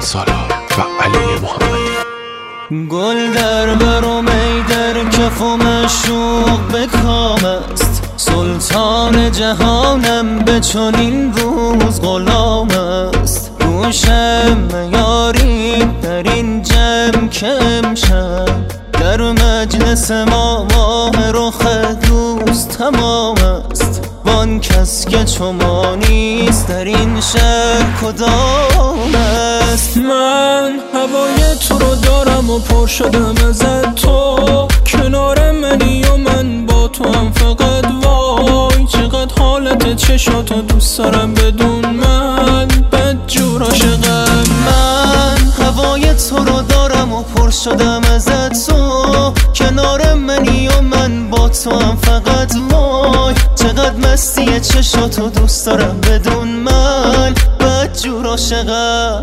سالار و علی محمدی. گل در بر و می در کف و مشوق به کام است، سلطان جهانم به چنین روز غلام است. گوشم میارید در این جمع که امشب در مجلس ما ماه رخ دوست تمام است. وان کس که چو ما نیست در این شهر کدام است؟ من هوای تو رو دارم و پر شدم ازت، تو کنار منی و من با تو هم فقط. وای چقدر حالت چشاتو دوست دارم بدون من بدجور عاشقم. من هوای تو رو دارم و پر شدم ازت، تو کنار منی و من با تو هم فقط. وای چقدر مستی چشاتو دوست دارم بدون من بدجور عاشقم.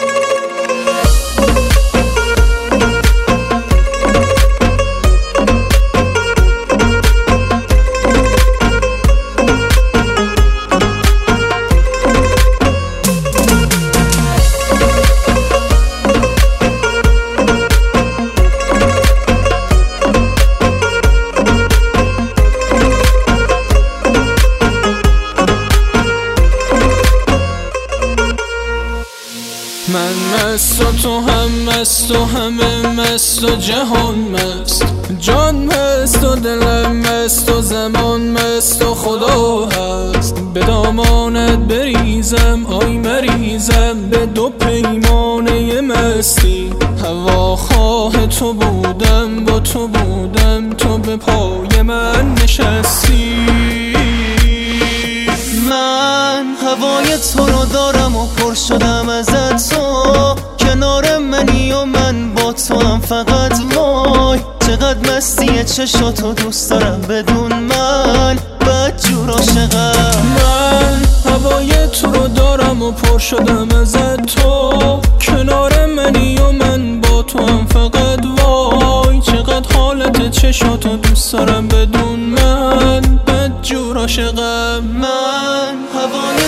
من مست و تو هم مست و همه مست و جهان مست، جان مست و دلم مست و زمان مست و خدا هست. به دامانت بریزم آی مریزم به دو پیمانه مستی. هوا خواه تو بودم با تو بودم تو به پای من نشستی. من هوای تو رو دارم و پر شدم ازت، تو کنار منی و من با تو هم فقط. وای چقدر مستی چشاتو دوست دارم بدون من بدجور عاشقم. من هوای تو رو دارم و پر شدم ازت، تو کنار منی و من با تو هم فقط. وای چقدر حالت چشاتو دوست دارم بدون من بدجور عاشقم. من هوای